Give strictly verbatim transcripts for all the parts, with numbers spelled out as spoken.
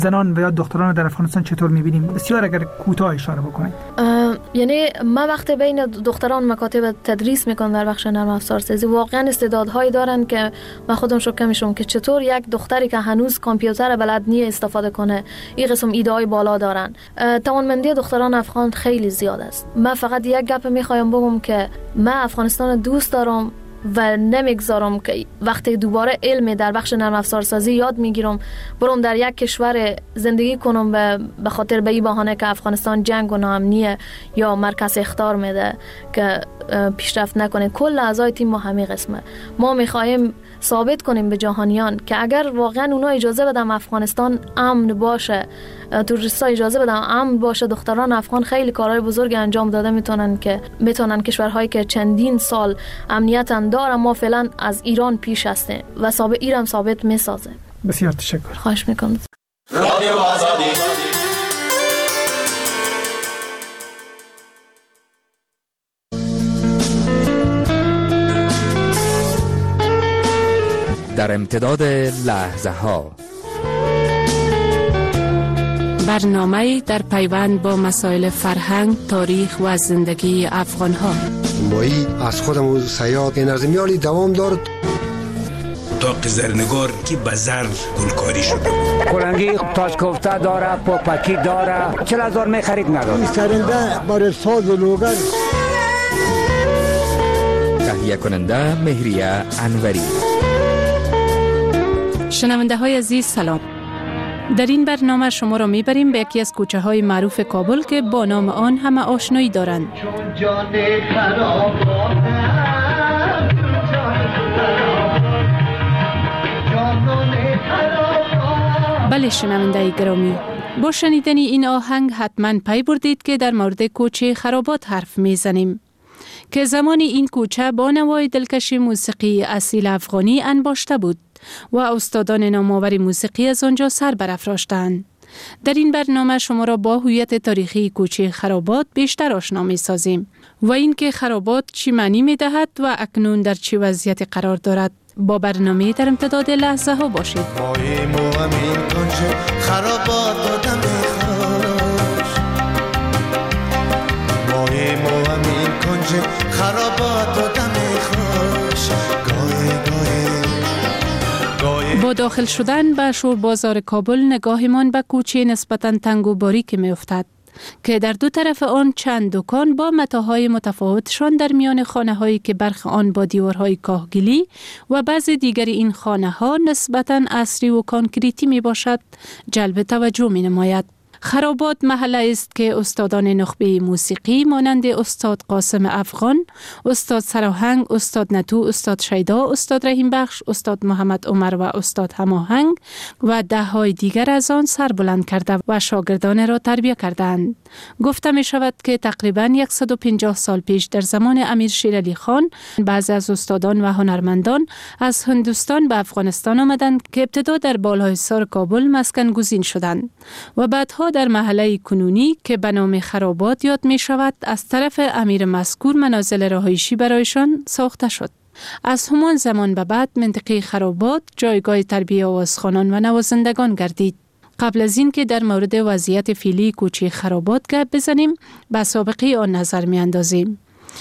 زنان و یا دختران در افغانستان چطور می‌بینیم؟ بسیار اگر کوتاه اشاره بکنید. یعنی ما وقتی بین دختران مکاتب تدریس میکنم در بخش نرم افزارسازی، واقعا استعدادهایی دارن که من خودم شوکه میشم که چطور یک دختری که هنوز کامپیوتر بلد نیست استفاده کنه. این قسم ایده های بالا دارن. توانمندی دختران افغان خیلی زیاد است. من فقط یک گپ میخوایم بگم که من افغانستان دوست دارم و نمیگذارم که وقتی دوباره علم در بخش نرم افزارسازی یاد میگیرم برم در یک کشور زندگی کنم به خاطر به این بهانه که افغانستان جنگ و ناامنیه یا مرکز اخطار میده که پیشرفت نکنه. کل اعضای تیم ما همین قسمه. ما میخوایم ثابت کنیم به جهانیان که اگر واقعا اونا اجازه بدن افغانستان امن باشه، توریستا اجازه بدن امن باشه، دختران افغان خیلی کارهای بزرگ انجام داده میتونن که میتونن کشورهایی که چندین سال امنیت داره ما فعلا از ایران پیش هستیم و ثابت ایران ثابت میسازه. بسیار تشکر. خواهش میکنم. رادیو آزادی. در امتداد لحظه ها برنامه در پیوند با مسائل فرهنگ، تاریخ و زندگی افغان ها. مایی از خودم و سیاد نظمیالی دوام دارد. اتاق زرنگار که به زر گلکاری شده بود. کلنگی تاج کوفته داره، پاپکی داره، چل هزار می خرید نداره. سرنده بر ساز و لوگر. تهیه کننده مهریه انوری. شنونده های عزیز سلام. در این برنامه شما را میبریم به یکی از کوچه های معروف کابل که با نام آن همه آشنایی دارند. بله شنونده گرامی، با شنیدن این آهنگ حتما پی بردید که در مورد کوچه خرابات حرف میزنیم که زمانی این کوچه با نوای دلکش موسیقی اصیل افغانی انباشته بود و استادان نامآور موسیقی از آنجا سر برافراشتند. در این برنامه شما را با هویت تاریخی کوچه خرابات بیشتر آشنا می سازیم و اینکه خرابات چی معنی می دهد و اکنون در چه وضعیتی قرار دارد. با برنامه در امتداد لحظه ها باشید. خرابات دادم با داخل شدن به شور بازار کابل نگاهمان به کوچه نسبتاً تنگ و باریک می افتد که در دو طرف آن چند دکان با متاهای متفاوتشان در میان خانه هایی که برخی آن با دیوارهای کاهگلی و بعضی دیگر این خانه ها نسبتاً عصری و کانکریتی می باشد جلب توجه می نماید. خرابات محله است که استادان نخبه موسیقی مانند استاد قاسم افغان، استاد سراهنگ، استاد نتو، استاد شیدا، استاد رحیم بخش، استاد محمد عمر و استاد هماهنگ و ده های دیگر از آن سر بلند کرده و شاگردان را تربیت کردند. گفته می شود که تقریباً صد و پنجاه سال پیش در زمان امیر شیر علی خان بعضی از استادان و هنرمندان از هندوستان به افغانستان آمدند که ابتدا در بالایسار کابل مسکن گزین شدند و بعدها در محله کنونی که به نام خرابات یاد می شود از طرف امیر مذکور منازل رهایشی برایشان ساخته شد. از همان زمان به بعد منطقه خرابات جایگاه تربیت آوازخوانان و نوازندگان گردید. قبل از این که در مورد وضعیت فعلی کوچه خرابات گپ بزنیم، به سابقه آن نظر می اندازیم.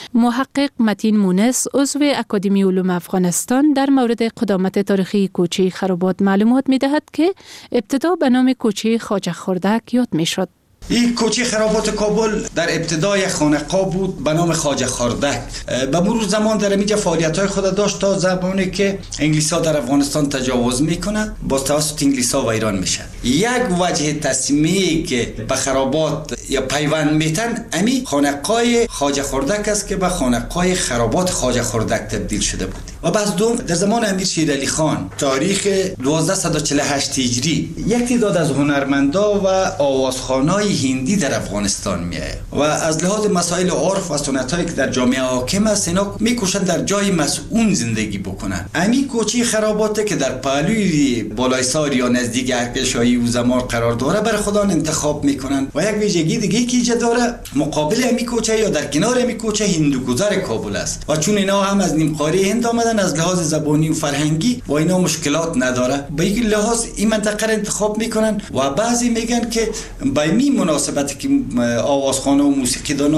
محقق متین مونس عضو اکادمی علوم افغانستان در مورد قدامت تاریخی کوچه خرابات معلومات می دهد که ابتدا به نام کوچه خواجه خردک یاد می شد. این کوچه خرابات کابل در ابتدای خانقاه بود به نام خواجه خردک. به مرور زمان در اینجا فعالیت‌های خود داشت تا زمانی که انگلیس‌ها در افغانستان تجاوز میکنه با توسط انگلیس‌ها و ایران میشه. یک وجه تصمیمی که به خرابات یا پیوند میتن امی خانقاه خواجه خردک است که به خانقاه خرابات خواجه خردک تبدیل شده بود. و بعد دوم در زمان امیر شیر علی خان تاریخ دوازده صد و چهل و هشت هجری یک تعداد از هنرمندا و آوازخوانای هندی در افغانستان میآید و از لحاظ مسائل عرف و سنت‌هایی که در جامعه حاکم است اینا میکوشن در جای مسئول زندگی بکنن. امی کوچه خرابات که در پهلوی بالایسار یا نزدیک ارکشایی و زمان قرار داره برای خودان انتخاب میکنن و یک ویژگی دیگه که ایجاد داره مقابل امی کوچه یا در کنار امی کوچه هندوگذر کابل است و چون اینا هم از نیم قاره هند آمدن از لحاظ زبانی و فرهنگی با اینا مشکلات نداره به این لحاظ این منطقه را انتخاب میکنن و بعضی میگن که با این مناسبتی که آوازخوانه و موسیقیدان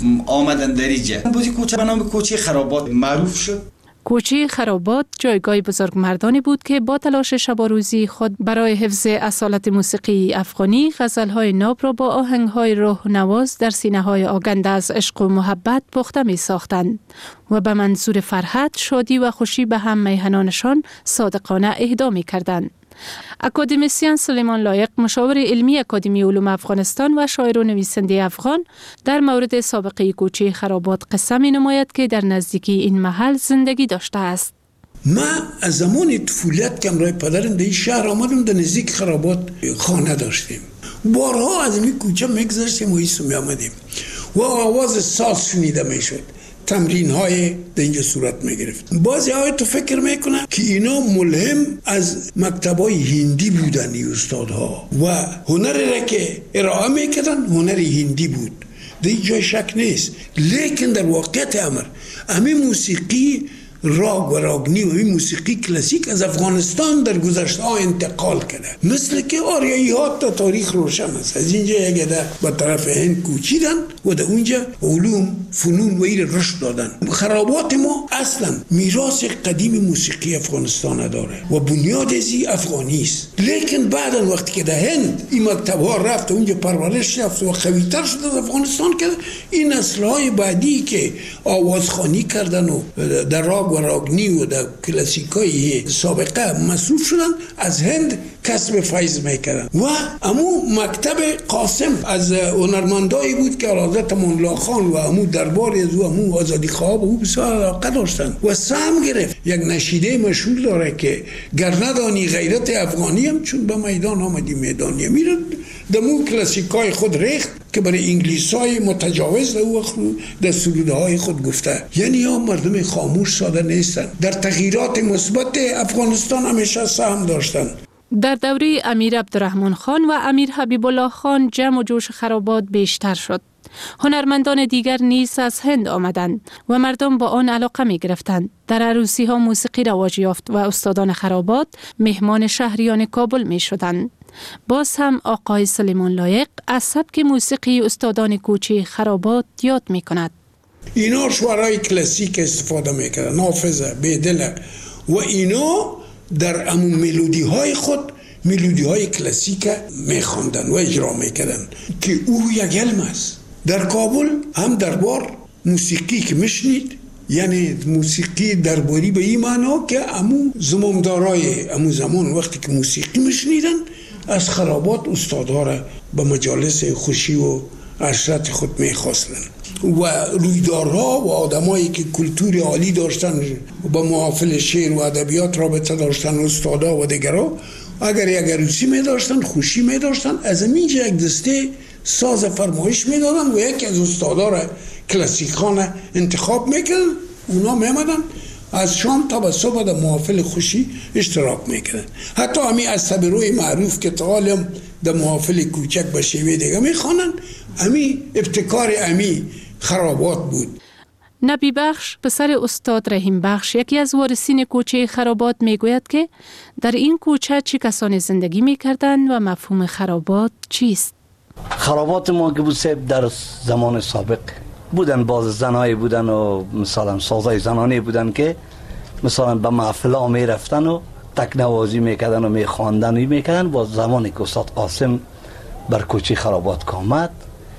آمدن در اینجا بازی کوچه به نام کوچه خرابات معروف شد. کوچه خرابات جایگاه بزرگمردانی بود که با تلاش شب و روزی خود برای حفظ اصالت موسیقی افغانی غزل‌های ناب را با آهنگ‌های روح نواز در سینه‌های آگنده از عشق و محبت پخته می‌ساختند و به منظور فرحت، شادی و خوشی به هم میهنانشان صادقانه اهدا می‌کردند. اکادمیسیان سلیمان لایق، مشاور علمی اکادمی علوم افغانستان و شاعر و نویسنده افغان، در مورد سابقه کوچه خرابات قصه می نماید که در نزدیکی این محل زندگی داشته است. ما از زمان طفولیت که امرای پدرم در این شهر آمدم در نزدیک خرابات خانه داشتیم. بارها از این کوچه میگذشتیم و ایسو می آمدیم و آواز ساز شنیده می شد. تمرین های در اینجا صورت می گرفت. بعضی های تو فکر میکنن که اینا ملهم از مکتب های هندی بودن این استادها و هنری را که ارائه میکردن هنری هندی بود. در این جای شک نیست، لیکن در واقعیت امر همین موسیقی راگ و راگنی و این موسیقی کلاسیک از افغانستان در گذشته ها انتقال کرده. مثل که آریایی ها تا تاریخ روشن است. از اینجا یک عده به طرف هند کوچیدن و در اونجا علوم فنون و این رشد دادن. خرابات ما اصلا میراث قدیم موسیقی افغانستان داره و بنیاد ازی افغانی است. لیکن بعدا وقتی که در هند این مکتب ها رفت و اونجا پرورش یافت و قوی‌تر شد از افغانستان کرد، این نسل‌های بعدی که آوازخوانی کردن و در راگ و راگنی و در کلاسیکای سابقه مصروف شدن از هند کسب فیض میکردن و امو مکتب قاسم از هنرمندایی بود که حضرت مولا خان و امو دربار از و امو آزادی خواه او بسیار علاقه داشتن و سهم گرفت. یک نشیده مشهور داره که گر ندانی غیرت افغانی هم چون به میدان آمدی میدانی میره دمو کلاسیکای خود ریخت که برای انگلیسای متجاوز در وقت در سروده های خود گفته. یعنی ها مردم خاموش ساده نیستن، در تغییرات مثبت افغانستان همیشه سهم داشتن. در دوره امیر عبدالرحمن خان و امیر حبیب الله خان جمع و جوش خرابات بیشتر شد. هنرمندان دیگر نیز از هند آمدند و مردم با آن علاقه می گرفتند. در عروسی ها موسیقی رواج یافت و استادان خرابات مهمان شهریان کابل می شدند. باز هم آقای سلیمان لایق از سبک موسیقی استادان کوچه خرابات یاد می کند. اینا شعرهای کلاسیک استفاده می کردن، نافذه، بیدله و اینا در امون ملودی های خود ملودی های کلاسیک می خواندن و اجرا می کردن که او یک علم است. در کابل هم دربار موسیقی که میشنید، یعنی موسیقی درباری به این معنا که امو زمامدارای امو زمان وقتی که موسیقی میشنیدن از خرابات استادها را به مجالس خوشی و عشرت خود میخواستن و رویدارها و آدمایی که کلتور عالی داشتن با محافل شعر و ادبیات رابطه داشتن استادا و دیگرها اگر یک عروسی می داشتن خوشی می داشتن از اینجا یک دسته ساز فرمایش می دادن و یکی از استادا را کلاسیکانه انتخاب میکردن. اونا می آمدن از شام تا به صبح در محافل خوشی اشتراک میکردن. حتی همین از صبروی معروف که تعالیم در محافل کوچک به شیوه دیگه میخوانن، همین ابتکار همین خرابات بود. نبی بخش پسر استاد رحیم بخش یکی از وارثین کوچه خرابات میگوید که در این کوچه چه کسانی زندگی میکردند و مفهوم خرابات چیست؟ خرابات ما که بود در زمان سابق بودن، باز زنایی بودن و مثلا سازای زنانی بودن که مثلا به محفل ها می رفتن و تکنوازی میکردن و می خواندن و میکردن. با زمانی که استاد قاسم بر کوچه خرابات آمد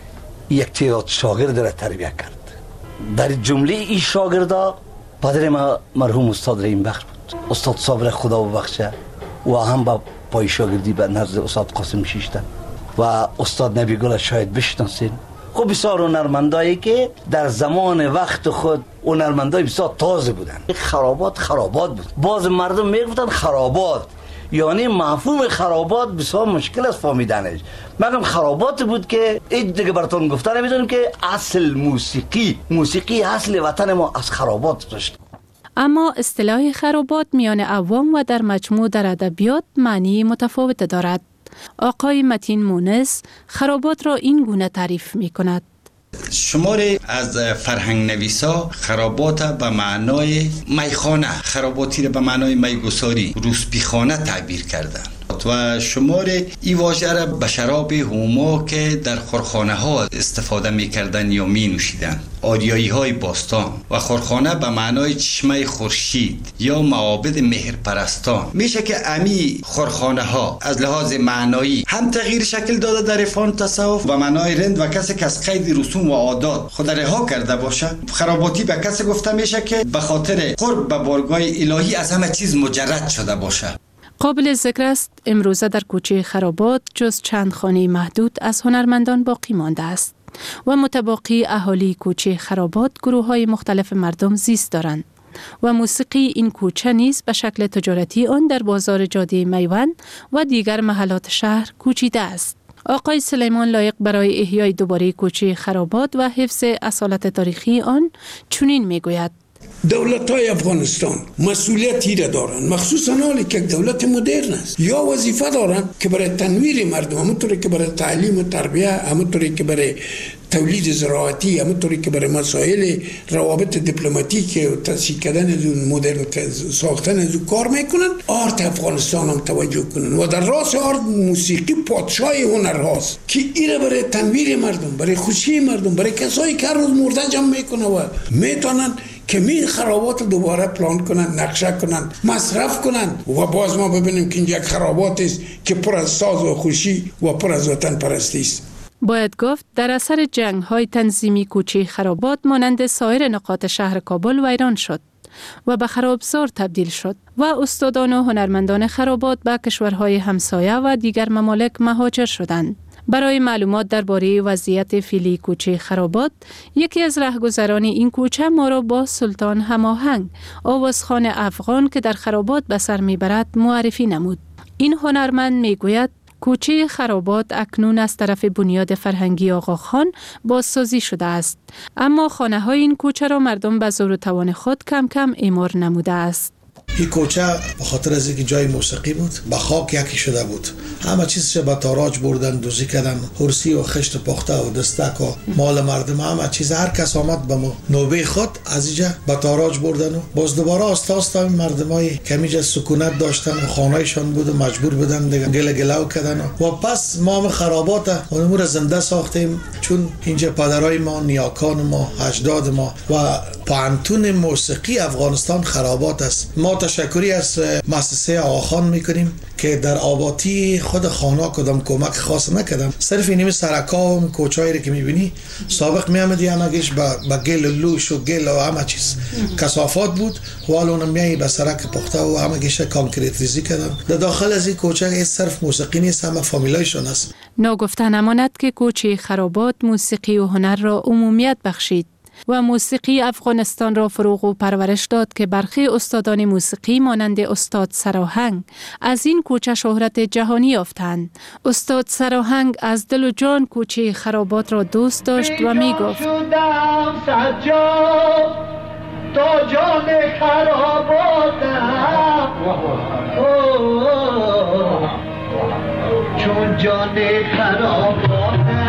یک تعداد شاگرد را تربیت کرد. در جمله این شاگردا پدر ما مرحوم استاد رحیم بخش بود. استاد صابر خدا ببخشه و هم با پای شاگردی به نزد استاد قاسم شیشتن و استاد نبی گل شاید بشناسین. خب بسیار هنرمندایی که در زمان وقت خود هنرمندای بسیار تازه بودن. خرابات خرابات بود، باز مردم میگفتن خرابات، یعنی مفهوم خرابات بسیار مشکل است فهمیدنش. مگم خرابات بود که این دیگه براتون گفتن نمیدونم که اصل موسیقی موسیقی اصل وطن ما از خرابات داشت. اما اصطلاح خرابات میان عوام و در مجموع در ادبیات معنی متفاوت دارد. آقای متین مونس خرابات را این گونه تعریف می کند. شماری از فرهنگ نویسا خرابات به معنای میخانه، خراباتی را به معنای میگساری، روسپیخانه تعبیر کردند و شمار این واژه را به شراب هوما که در خورخانه ها استفاده می کردن یا می نوشیدن، آریایی های باستان و خورخانه به معنای چشمه خورشید یا معابد مهرپرستان. میشه که امی خورخانه ها از لحاظ معنایی هم تغییر شکل داده در عرفان تصوف و معنای رند و کسی که از قید رسوم و عادات خود رها کرده باشه. خراباتی به کسی گفته میشه که به خاطر قرب به بارگاه الهی از همه چیز مجرد شده باشه. قابل ذکر است امروزه در کوچه خرابات جز چند خانه محدود از هنرمندان باقی مانده است و متباقی اهالی کوچه خرابات گروه های مختلف مردم زیست دارند و موسیقی این کوچه نیز به شکل تجارتی آن در بازار جاده میوند و دیگر محلات شهر کوچیده است. آقای سلیمان لایق برای احیای دوباره کوچه خرابات و حفظ اصالت تاریخی آن چنین میگوید: دولت های افغانستان مسئولیتی را دارند، مخصوصا حالی که دولت مدرن است، یا وظیفه دارند که برای تنویر مردم، همونطوری که برای تعلیم و تربیه، همونطوری که برای تولید زراعتی، همونطوری که برای مسائل روابط دیپلماتیک و تأسیس کردن از اون مدرن ساختن از اون کار میکنن، آرت افغانستان هم توجه کنن و در راس آرت موسیقی پادشاه هنر هاست که ایره برای تنویر مردم، برای خوشی مردم، برای کسایی که هر روز مرده جمع میکنن و میتونن که می خرابات دوباره پلان کنن، نقشه کنن، مصرف کنن و باز ما ببینیم که اینجا یک خرابات است که پر از ساز و خوشی و پر از وطن پرستی است. باید گفت در اثر جنگ های تنظیمی کوچه خرابات مانند سایر نقاط شهر کابل ویران شد و به خرابزار تبدیل شد و استادان و هنرمندان خرابات به کشورهای همسایه و دیگر ممالک مهاجر شدند. برای معلومات درباره وضعیت فعلی کوچه خرابات، یکی از رهگذران این کوچه ما را با سلطان هماهنگ، آوازخوان افغان که در خرابات به سر میبرد، معرفی نمود. این هنرمند میگوید کوچه خرابات اکنون از طرف بنیاد فرهنگی آقاخان بازسازی شده است، اما خانه های این کوچه را مردم به زور و توان خود کم کم اعمار نموده است. این کوچه به خاطر از اینکه جای موسیقی بود با خاک یکی شده بود، همه چیزش به تاراج بردن، دوزی کردن، هرسی و خشت پخته و دستک و مال مردم، همه چیز هر کس آمد به نوبه خود از اینجا به تاراج بردن و باز دوباره آستا آستا مردمای کمیجا سکونت داشتن و خانه‌شان بود و مجبور بودن دیگه گله گلو کردن و پس ما خرابات اونمور زنده ساختیم، چون اینجا پدرای ما، نیاکان ما، اجداد ما و پانتون موسیقی افغانستان خرابات است. ما تشکری از مؤسسه آقاخان میکنیم که در آبادی خود خانه کدام کمک خاص نکردن، صرف اینیم سرکا و کوچه‌ای که میبینی سابق میامدی همگیش با با گل لوش و گل و همه چیز کثافات بود و الان میای به سرک پخته و همگیش کانکریت ریزی کردن. در داخل از این کوچه صرف موسیقی نیست، همه فامیلایشون است. ناگفته نماند که کوچه خرابات موسیقی و هنر را عمومیت بخشید و موسیقی افغانستان را فروغ و پرورش داد که برخی استادان موسیقی مانند استاد سراهنگ از این کوچه شهرت جهانی یافتند. استاد سراهنگ از دل و جان کوچه خرابات را دوست داشت و می گفت تا جان خراباتم چون جان خراباتم.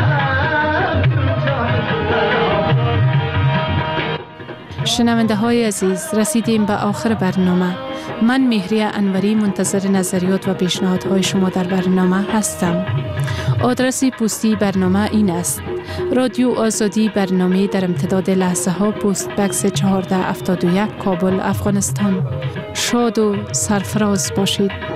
شنونده های عزیز، رسیدیم به آخر برنامه. من مهریه انوری منتظر نظریات و پیشنهادهای شما در برنامه هستم. آدرس پستی برنامه این است: رادیو آزادی، برنامه در امتداد لحظه ها، پست بکس چهارده هفتاد و یک، کابل، افغانستان. شاد و سرفراز باشید.